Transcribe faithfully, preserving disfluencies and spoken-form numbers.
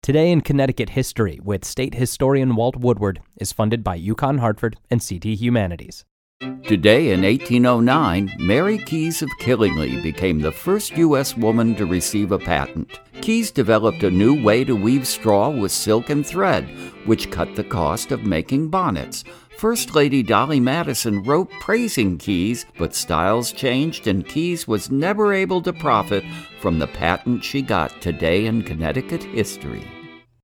Today in Connecticut History with state historian Walt Woodward is funded by UConn Hartford and C T Humanities. Today in eighteen oh nine, Mary Keyes of Killingly became the first U S woman to receive a patent. Keyes developed a new way to weave straw with silk and thread, which cut the cost of making bonnets. First Lady Dolly Madison wrote praising Keyes, but styles changed and Keyes was never able to profit from the patent she got. Today in Connecticut History.